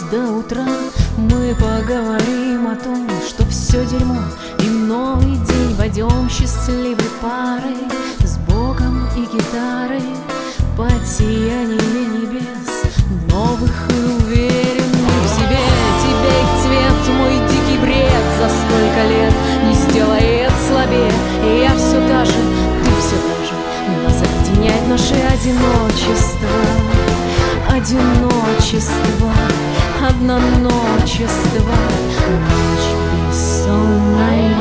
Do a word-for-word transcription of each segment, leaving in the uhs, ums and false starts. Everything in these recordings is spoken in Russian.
до утра мы поговорим о том, что все дерьмо, и в новый день войдем счастливой парой, с Богом и гитарой, под сияние небес, новых и уверенных в себе. Тебе их цвет, мой дикий бред, за столько лет не сделает слабее. И я все та же, ты все та же, нас объединяет наше одиночество. Одиночество, одноночество, ночь бессонная.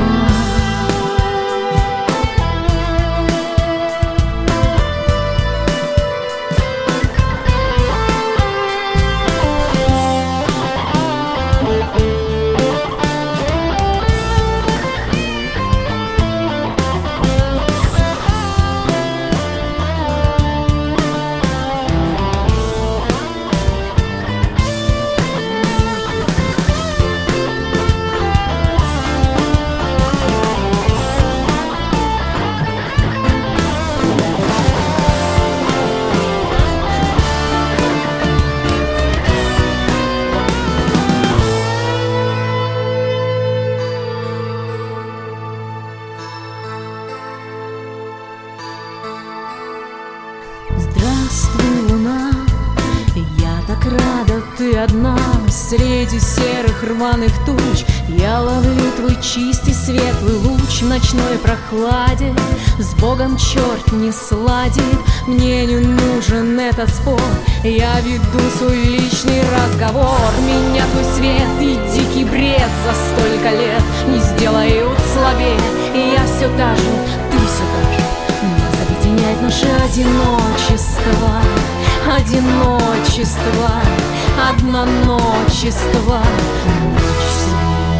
Здравствуй, луна, я так рада, ты одна. Среди серых рваных туч я ловлю твой чистый светлый луч в ночной прохладе. С Богом черт не сладит, мне не нужен этот спор. Я веду свой личный разговор. Меня твой свет и дикий бред за столько лет не сделают слабее. И я все та же, ты все та же, нас объединяет наше одиночество. Одиночество, одноночество, ночь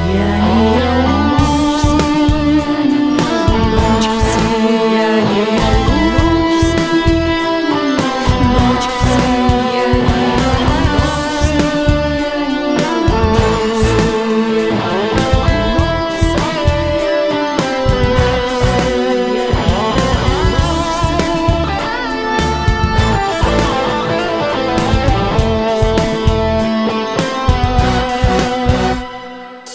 сияния, ночь сияния.